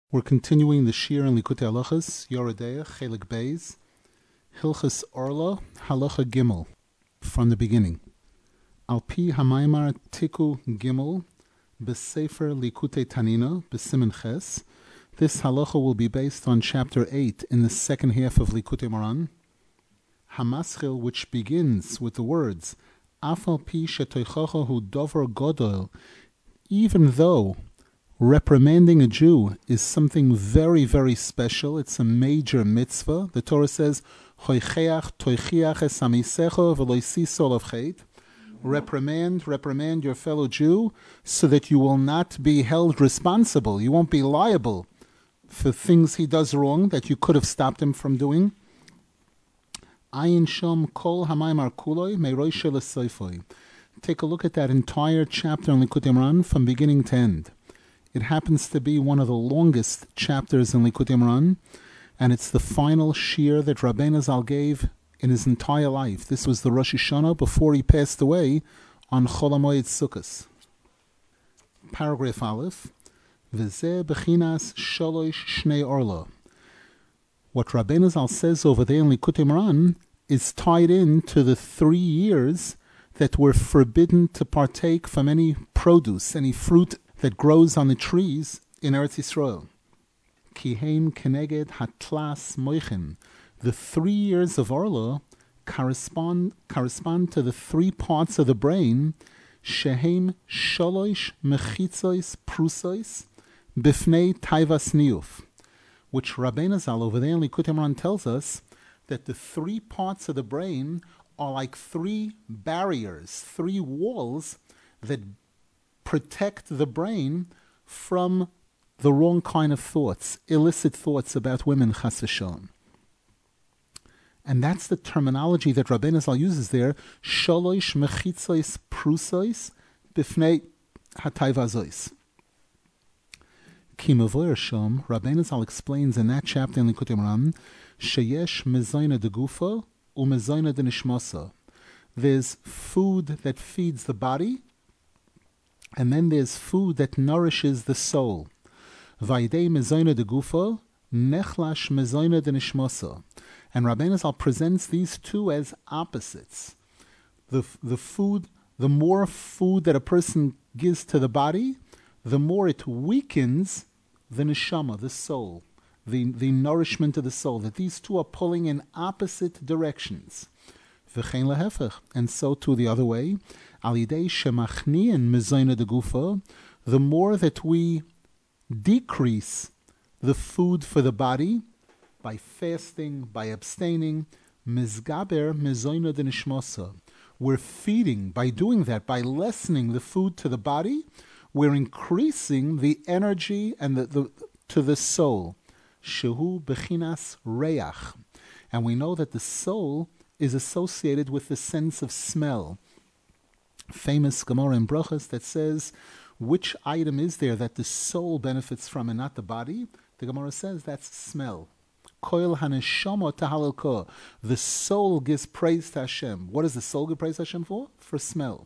We're continuing the Shir in Likutei Halachos, Yoredeya, Chelik Beis, Hilchos Orla, Halacha Gimel, from the beginning. Al Pi Hamaimar Tiku Gimel, B'Sefer Likutei Tanina, B'Simen Ches. This halacha will be based on chapter 8 in the second half of Likutei Moran. Hamaschil, which begins with the words, Afal Pi Shetoichacha Hu Dover Godol, even though reprimanding a Jew is something very, very special. It's a major mitzvah. The Torah says, Hoicheach toichiach es hamisecho v'lo yisiso of chet. Reprimand your fellow Jew so that you will not be held responsible. You won't be liable for things he does wrong that you could have stopped him from doing. Ayin shom kol hamaymar kuloi meroishe l'soifoi. Take a look at that entire chapter in Likutei Moran from beginning to end. It happens to be one of the longest chapters in Likutei Moran, and it's the final shir that Rabbeinu Zal gave in his entire life. This was the Rosh Hashanah before he passed away on Chol HaMoed Sukkos. Paragraph Aleph, V'zeh bechinas sholosh shnei orla. What Rabbeinu Zal says over there in Likutei Moran is tied in to the 3 years that we're forbidden to partake from any produce, any fruit that grows on the trees in Eretz Yisrael. Kiheim keneged hatlas moichin. The 3 years of Orla correspond to the 3 parts of the brain, shehem sholosh mechitzois prusois bifnei taivas niyuf, which Rabbeinu Zal over there in Likutei Moran tells us that the 3 parts of the brain are like 3 barriers, 3 walls that protect the brain from the wrong kind of thoughts, illicit thoughts about women, chas v'shalom. And that's the terminology that Rabbeinu Zal uses there, sholosh mechitzois prusois bifnei hatayvazois. Ki mevoyer shom, Rabbeinu Zal explains in that chapter in Likutei Moran, sheyesh mezoina de gufa u mezoina de nishmasa. There's food that feeds the body, and then there's food that nourishes the soul. Vaidei mezoina de gufa, nechlash mezoina de nishmasa. And Rabbeinu Zal presents these two as opposites. The food, the more food that a person gives to the body, the more it weakens the neshama, the soul, the nourishment of the soul. That these two are pulling in opposite directions. V'chein lehefech, and so too the other way. Alidei shemachniin mezoina de gufa, the more that we decrease the food for the body by fasting, by abstaining, mizgaber mezoina de nishmasa. We're feeding, by doing that, by lessening the food to the body, we're increasing the energy and to the soul. Shehu bechinas reach. And we know that the soul is associated with the sense of smell. Famous Gemara in Brachos that says, which item is there that the soul benefits from and not the body? The Gemara says that's smell. Koil haneshama tahalelko. The soul gives praise to Hashem. What does the soul give praise to Hashem for? For smell.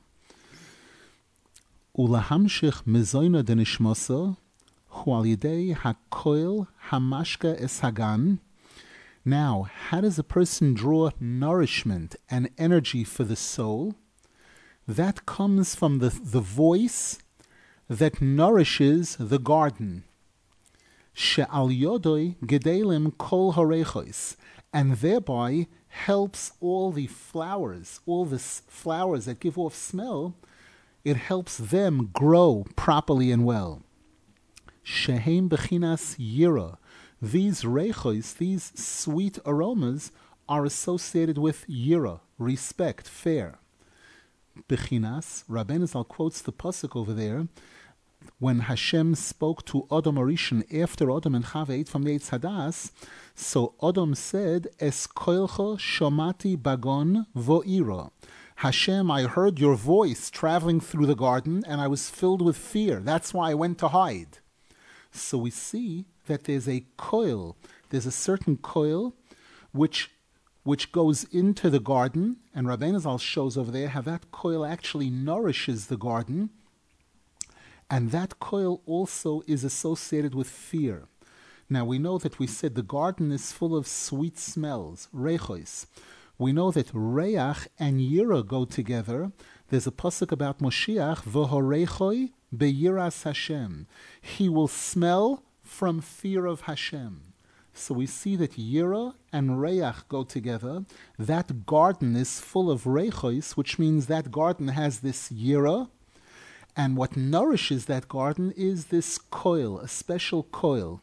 Ulahamshich mezoina de nishmasa hu al yidei hakoil hamashka es hagan. Now, how does a person draw nourishment and energy for the soul? That comes from the voice that nourishes the garden. She'al yodoi gedelim kol harechos, and thereby helps all the flowers that give off smell, it helps them grow properly and well. Shehem bechinas yira. These reichos, these sweet aromas, are associated with yira, respect, fear. Bechinas, Rabbeinu Zal quotes the pasuk over there, when Hashem spoke to Adam Arishon after Adam and Chava ate from the Eitz Hadas, so Adam said, Es koilcho shomati bagon vo'ira. Hashem, I heard your voice traveling through the garden, and I was filled with fear. That's why I went to hide. So we see that there's a coil, there's a certain coil which goes into the garden, and Rabbeinu Zal shows over there how that coil actually nourishes the garden, and that coil also is associated with fear. Now we know that we said the garden is full of sweet smells, reichos. We know that reach and yira go together. There's a pasuk about Moshiach, v'horeichoi beyiras Hashem. He will smell from fear of Hashem. So we see that yira and reach go together. That garden is full of reichos, which means that garden has this yira. And what nourishes that garden is this koil, a special koil.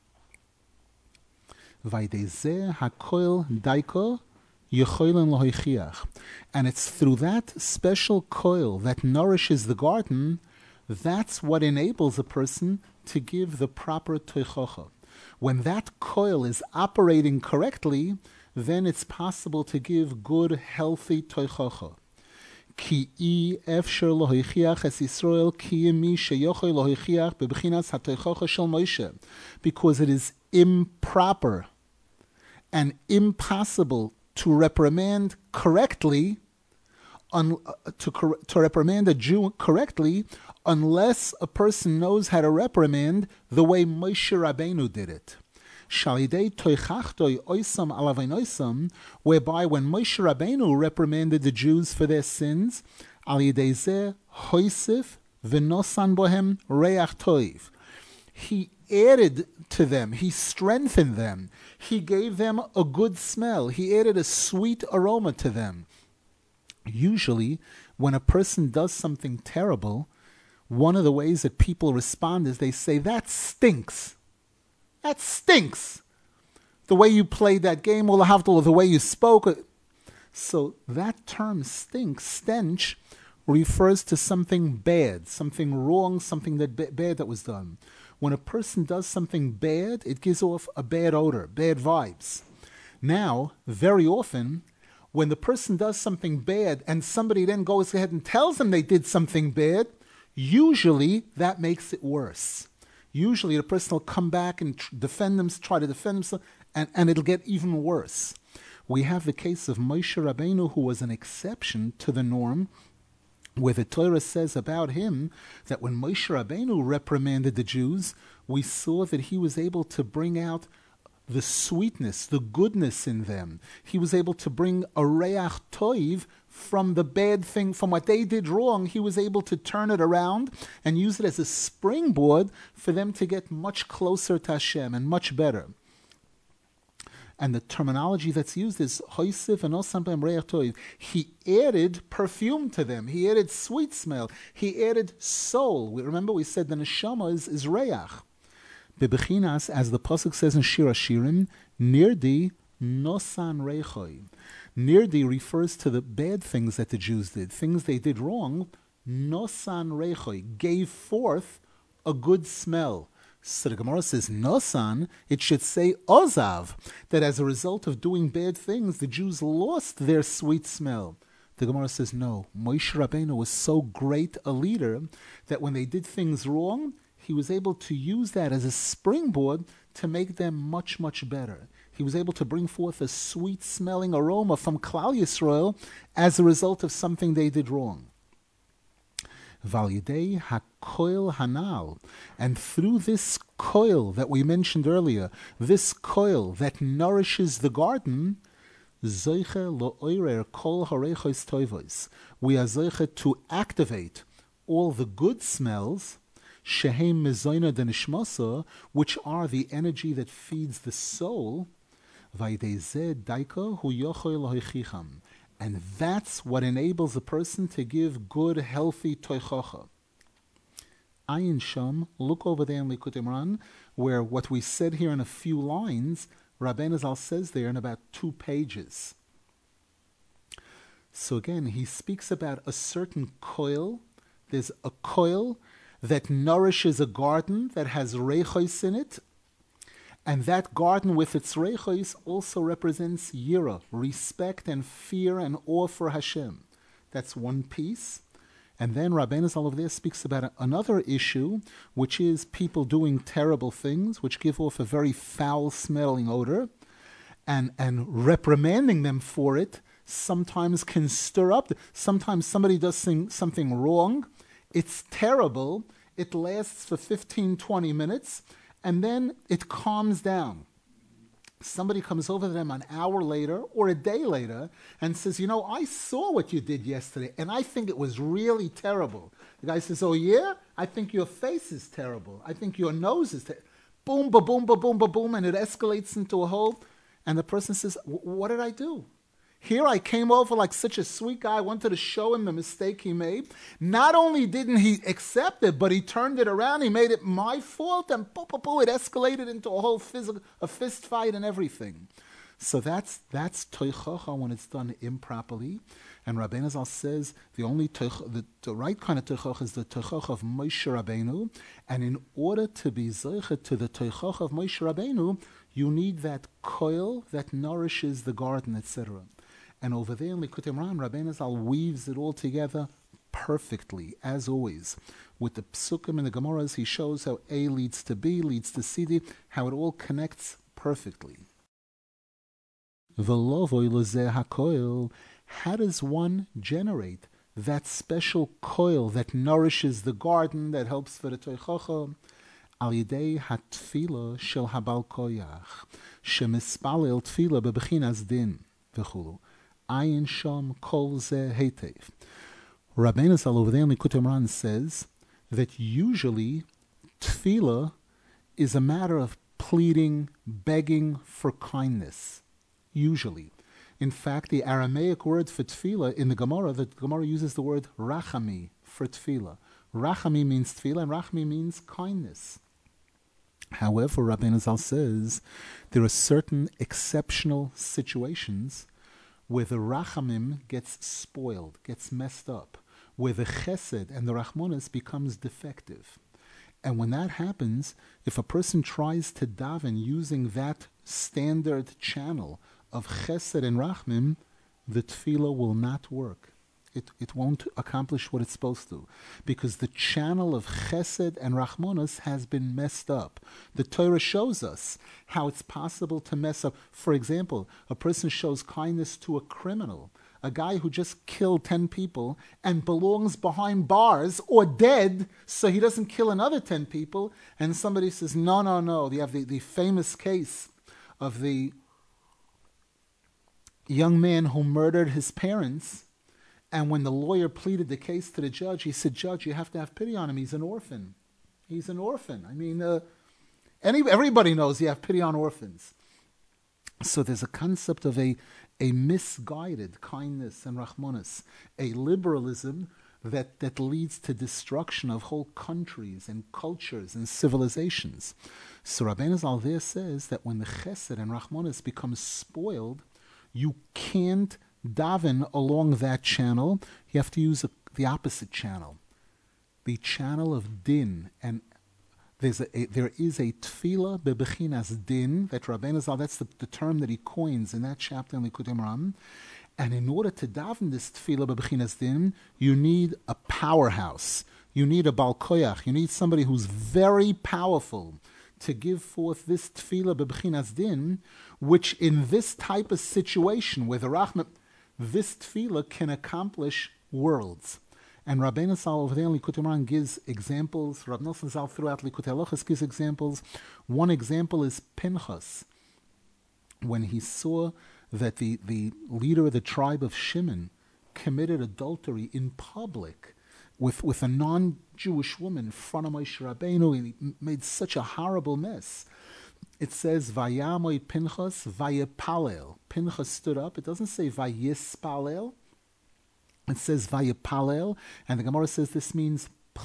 Vaydezeh hakoil daiko yechoilin lohichiach. And it's through that special koil that nourishes the garden, that's what enables a person to give the proper toichocha. When that coil is operating correctly, then it's possible to give good, healthy toichocha. Ki efshar lohichiach es Yisrael ki mi sheyochel lohichiach bebchinas hatoichocha shel Moshe, because it is improper and impossible to reprimand correctly, to reprimand a Jew correctly, unless a person knows how to reprimand the way Moshe Rabbeinu did it. Shalidei toichachtoi oisam alavainoisam, whereby when Moshe Rabbeinu reprimanded the Jews for their sins, alidei zeh hoisif v'nosan bohem reach toiv. He added to them, he strengthened them, he gave them a good smell, he added a sweet aroma to them. Usually, when a person does something terrible, one of the ways that people respond is they say, that stinks. That stinks. The way you played that game, or the way you spoke. So that term stinks, stench, refers to something bad, something wrong, something bad that was done. When a person does something bad, it gives off a bad odor, bad vibes. Now, very often, when the person does something bad and somebody then goes ahead and tells them they did something bad, usually that makes it worse. Usually the person will come back and try to defend himself, and it'll get even worse. We have the case of Moshe Rabbeinu, who was an exception to the norm, where the Torah says about him that when Moshe Rabbeinu reprimanded the Jews, we saw that he was able to bring out the sweetness, the goodness in them. He was able to bring a reach toiv from the bad thing, from what they did wrong. He was able to turn it around and use it as a springboard for them to get much closer to Hashem and much better. And the terminology that's used is hoisif and osam b'hem reich toiv. He added perfume to them. He added sweet smell. He added soul. Remember we said the neshama is reich. Bebechinas, as the pasuk says in Shir Hashirim, nirdi nosan reichoi. Nirdi refers to the bad things that the Jews did, things they did wrong. Nosan reichoi, gave forth a good smell. So the Gemara says, Nosan, it should say Ozav, that as a result of doing bad things, the Jews lost their sweet smell. The Gemara says, no, Moshe Rabbeinu was so great a leader that when they did things wrong, he was able to use that as a springboard to make them much, much better. He was able to bring forth a sweet-smelling aroma from Klal Yisrael as a result of something they did wrong. Validei hakoil hanal, and through this coil that we mentioned earlier, this coil that nourishes the garden, zoiche lo'oirer kol hareichos toivos, we are zoiche to activate all the good smells, shehem mezoina denishmasa, which are the energy that feeds the soul, vaydei zeh daiko hu yochoi lohichicham. And that's what enables a person to give good, healthy toichocha. Ayin Sham, look over there in Likutei Moharan, where what we said here in a few lines, Rabbeinu Zal says there in about 2 pages. So again, he speaks about a certain coil. There's a coil that nourishes a garden that has reichos in it, and that garden with its reichos also represents yira, respect and fear and awe for Hashem. That's one piece. And then Rabbeinu Zal over there speaks about another issue, which is people doing terrible things, which give off a very foul-smelling odor, and reprimanding them for it sometimes can stir up. Sometimes somebody does something wrong. It's terrible. It lasts for 15, 20 minutes. and then it calms down. Somebody comes over to them an hour later or a day later and says, I saw what you did yesterday, and I think it was really terrible. The guy says, oh, yeah? I think your face is terrible. I think your nose is terrible. Boom, ba-boom, ba-boom, ba-boom, and it escalates into a whole. And the person says, what did I do? Here I came over like such a sweet guy. I wanted to show him the mistake he made. Not only didn't he accept it, but he turned it around. He made it my fault, and it escalated into a whole fist fight and everything. So that's toichocha when it's done improperly. And Rabbeinu Zal says the right kind of toichocha is the toichocha of Moshe Rabbeinu. And in order to be zeichet to the toichocha of Moshe Rabbeinu, you need that koil that nourishes the garden, etc. And over there in Likutei Moharan, Rabbeinu Zal weaves it all together perfectly, as always. With the psukim and the Gemaras, he shows how A leads to B, leads to C, how it all connects perfectly. V'lovoi lezeh hakoil, how does one generate that special koil that nourishes the garden, that helps for the toichocha? Al yidei hatfila shel habal koyach, shemispalel tfila bebechinas din, v'chulu. Ayin sham kol zeh heitev. Rabbeinu Zal over there in Likutei Moharan says that usually tefillah is a matter of pleading, begging for kindness. Usually. In fact, the Aramaic word for tefillah in the Gemara uses the word rachami for tefillah. Rachami means tefillah, and rachmi means kindness. However, Rabbeinu Zal says there are certain exceptional situations where the rachamim gets spoiled, gets messed up, where the chesed and the rachmanis becomes defective. And when that happens, if a person tries to daven using that standard channel of chesed and rachmim, the tefillah will not work. It won't accomplish what it's supposed to, because the channel of chesed and rachmanos has been messed up. The Torah shows us how it's possible to mess up. For example, a person shows kindness to a criminal, a guy who just killed 10 people and belongs behind bars or dead so he doesn't kill another 10 people, and somebody says, no. You have the famous case of the young man who murdered his parents. And when the lawyer pleaded the case to the judge, he said, Judge, you have to have pity on him. He's an orphan. He's an orphan. I mean, everybody knows you have pity on orphans. So there's a concept of a misguided kindness and rachmanis, a liberalism that leads to destruction of whole countries and cultures and civilizations. So Rabbeinu Zal there says that when the chesed and rachmanis become spoiled, you can't daven along that channel. You have to use the opposite channel, the channel of din. And there is a tefillah bebechinas din that Rabbeinu Zal, that's the term that he coins in that chapter in Likutei Moharan. And in order to daven this tefillah bebechinas din, you need a powerhouse. You need a bal koyach. You need somebody who's very powerful to give forth this tefillah bebechinas din, which in this type of situation where the rachman, this tefillah can accomplish worlds. And Rabbeinu Zal over there in Likutei Moharan gives examples. Rab Nosson Zal throughout Likutei Halachos gives examples. One example is Pinchas, when he saw that the leader of the tribe of Shimon committed adultery in public with a non-Jewish woman in front of Moshe Rabbeinu, and he made such a horrible mess. It says, Vayamoy Pinchas, Vayipalel. Pinchas stood up. It doesn't say Vayispalel. It says Vayipalel. And the Gemara says this means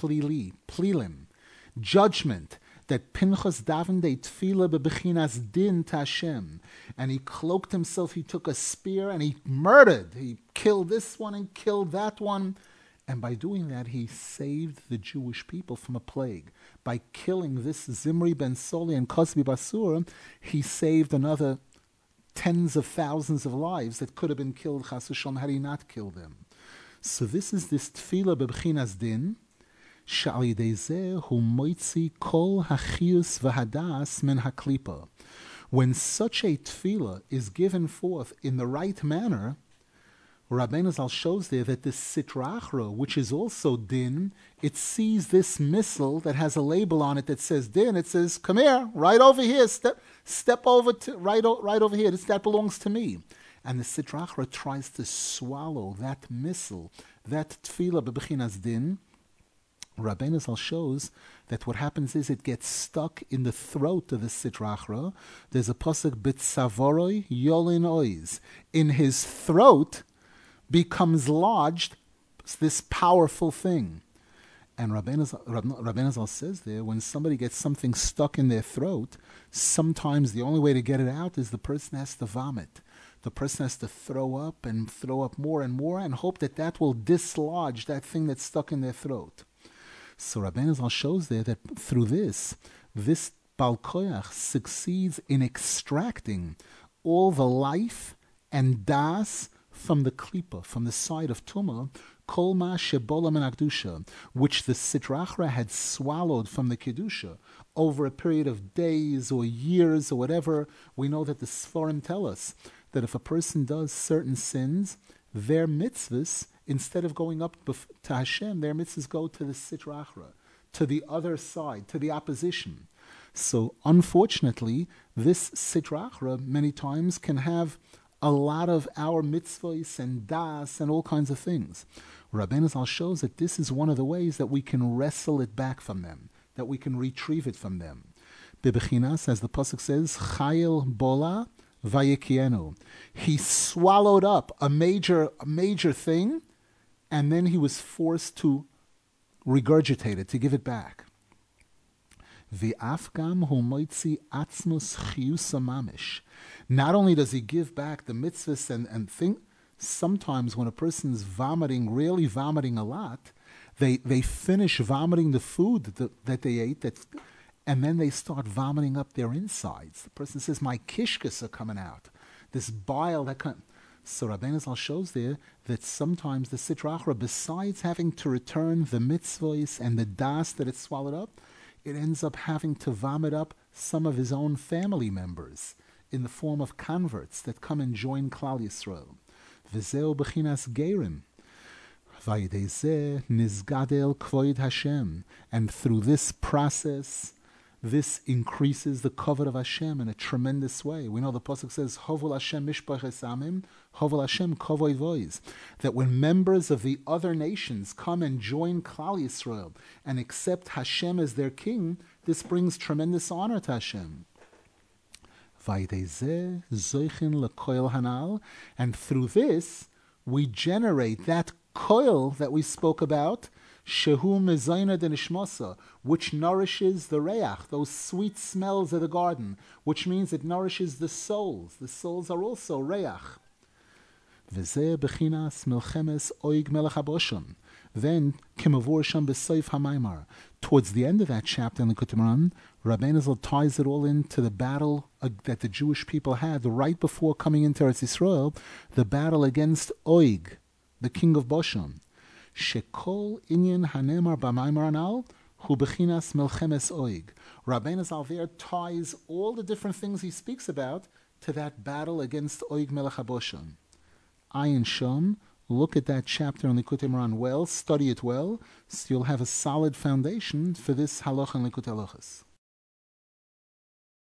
plilim. Judgment. That Pinchas davened a tefillah bebechinas din to Hashem. And he cloaked himself. He took a spear and he murdered. He killed this one and killed that one. And by doing that, he saved the Jewish people from a plague. By killing this Zimri ben Soli and Kozbi Basur, he saved another tens of thousands of lives that could have been killed, Chas v'shalom, had he not killed them. So this is this tefillah bebechinas din, she'al yidei zeh hu moitzi kol hachiyus v'hadas min haklipa. When such a tefillah is given forth in the right manner, Rabbeinu Zal shows there that this Sitra Achra, which is also din, it sees this missile that has a label on it that says din. It says, "Come here, right over here. Step over to right over here. That belongs to me." And the Sitra Achra tries to swallow that missile, that tefillah bebechinas din. Rabbeinu Zal shows that what happens is it gets stuck in the throat of the Sitra Achra. There's a pasuk b'tzavoroi yolin oiz. In his throat becomes lodged this powerful thing. And Rabbeinu Zal says there, when somebody gets something stuck in their throat, sometimes the only way to get it out is the person has to vomit. The person has to throw up more and more and hope that will dislodge that thing that's stuck in their throat. So Rabbeinu Zal shows there that through this Bal Koyach succeeds in extracting all the life and das from the klipa, from the side of Tumah, Kol ma shebola min Kedusha, which the Sitra Achra had swallowed from the Kedusha over a period of days or years or whatever. We know that the Sforim tell us that if a person does certain sins, their mitzvahs, instead of going up to Hashem, their mitzvahs go to the Sitra Achra, to the other side, to the opposition. So unfortunately, this Sitra Achra many times can have a lot of our mitzvahs and das and all kinds of things. Rabbeinu Zal shows that this is one of the ways that we can wrestle it back from them, that we can retrieve it from them. Bebechinas, as the pasuk says, Chayil bola vayekienu. He swallowed up a major thing, and then he was forced to regurgitate it, to give it back. V'afgam hu moitzi atzmus chiyusa mamish. Not only does he give back the mitzvahs and think, sometimes when a person's really vomiting a lot, they finish vomiting the food that they ate, and then they start vomiting up their insides. The person says, my kishkas are coming out. This bile that comes. So Rabbeinu Zal shows there that sometimes the Sitra Achra, besides having to return the mitzvahs and the das that it swallowed up, it ends up having to vomit up some of his own family members in the form of converts that come and join Klal Yisrael. V'zeu b'chinas gerim. V'yidei zeh nizgadel kvoid Hashem. And through this process, this increases the kavod of Hashem in a tremendous way. We know the pasuk says, Hovul Hashem mishpachas amim, Hovul Hashem kavod voiz. That when members of the other nations come and join Klal Yisrael and accept Hashem as their king, this brings tremendous honor to Hashem. V'yidei zeh zoichin lekoil hanal. And through this, we generate that koil that we spoke about, Shehu mezayna de nishmasa, which nourishes the reach, those sweet smells of the garden, which means it nourishes the souls. The souls are also reach. V'zeh bechinas milchemes oig melech haboshon. Then, kimavur sham b'seif hamaymar. Towards the end of that chapter in the Kutimran, Rabbeinu Zal ties it all into the battle that the Jewish people had right before coming into Eretz Yisrael, the battle against Oig, the king of Bashan. Shekol inyan hanemar b'maymar anal hu bechinas melchemes Oig. Rabbeinu Zal there ties all the different things he speaks about to that battle against Oig melech haBashan. Ayin Shom, look at that chapter in Likutei Moharan well, study it well, so you'll have a solid foundation for this halacha in Likutei Halachos.